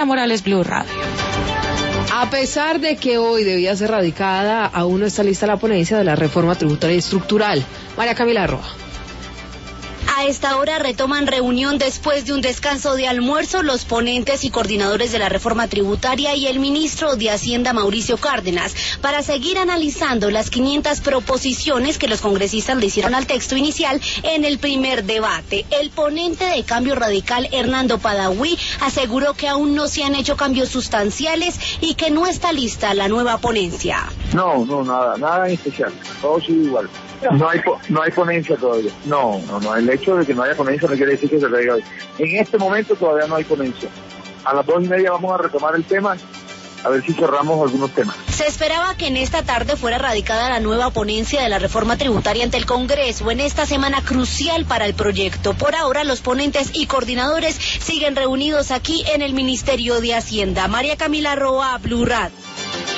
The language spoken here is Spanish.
Morales, Blue Radio. A pesar de que hoy debía ser radicada, aún no está lista la ponencia de la reforma tributaria y estructural. María Camila Roa. A esta hora retoman reunión después de un descanso de almuerzo los ponentes y coordinadores de la reforma tributaria y el ministro de Hacienda Mauricio Cárdenas para seguir analizando las 500 proposiciones que los congresistas le hicieron al texto inicial en el primer debate. El ponente de Cambio Radical, Hernando Padawi, aseguró que aún no se han hecho cambios sustanciales y que no está lista la nueva ponencia. No, nada en especial, todo sigue igual. No hay ponencia todavía. No. El hecho de que no haya ponencia no quiere decir que se traiga hoy. En este momento todavía no hay ponencia. A las 2:30 vamos a retomar el tema, a ver si cerramos algunos temas. Se esperaba que en esta tarde fuera radicada la nueva ponencia de la reforma tributaria ante el Congreso en esta semana crucial para el proyecto. Por ahora, los ponentes y coordinadores siguen reunidos aquí en el Ministerio de Hacienda. María Camila Roa, Blue Radio.